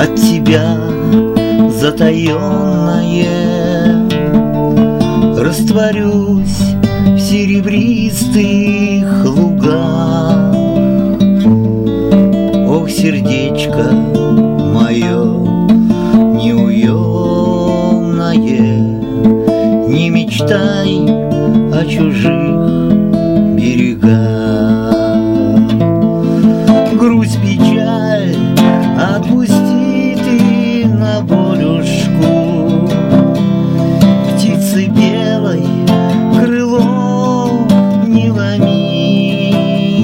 от тебя затаенное, растворюсь в серебристых лугах. Ох, сердечко мое неуемное, не мечтай о чужих берегах. Грусть, печаль отпусти ты на волюшку, птицы белой крыло не ломи.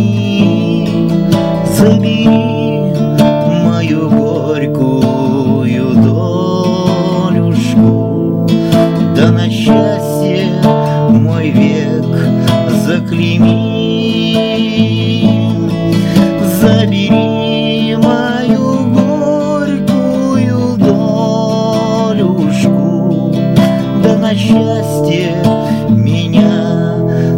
Забери мою горькую долюшку, да на счастье мой век заклейми. Забери мою горькую долюшку, да на счастье меня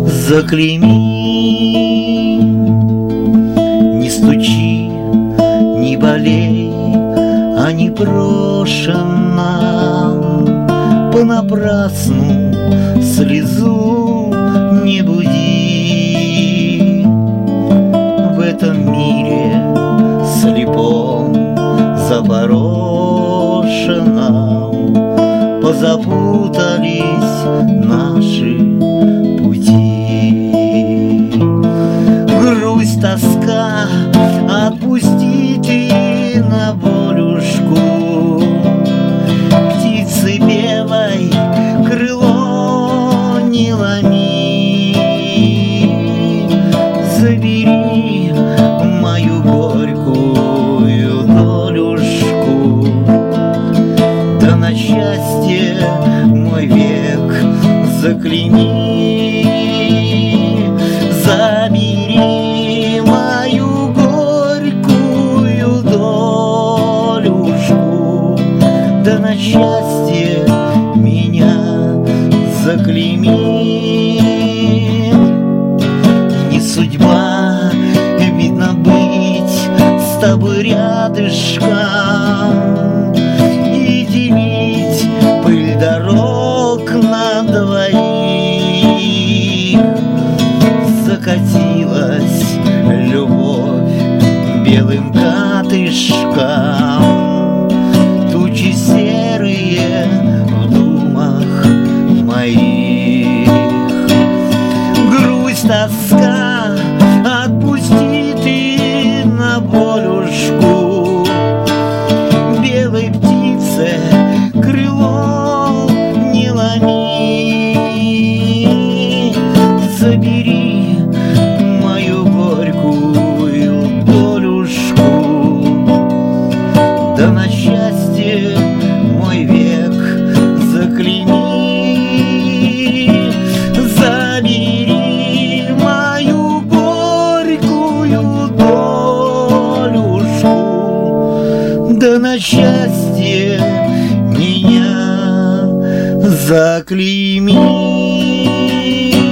заклейми. Не стучи, не болей, а непрошенно понапрасну слезу не буди. В этом мире слепом запорошенном позапутались наши пути. Грусть, тоска отпусти ты на волюшку, птицы белой крыло не ломи. Забери мою горькую долюшку, да на счастье мой век заклейми. Забери мою горькую долюшку, да на счастье меня заклейми. Не судьба, видно, быть с тобой рядышком и делить пыль дорог на двоих. Закатилась любовь белым катышком, тучи серые в думах моих. Грусть, тоска отпусти ты на волюшку, белой птице крыло не ломи. Забери мою горькую долюшку, да на счастье мой век заклейми. Забери мою горькую долюшку, да на счастье меня заклейми.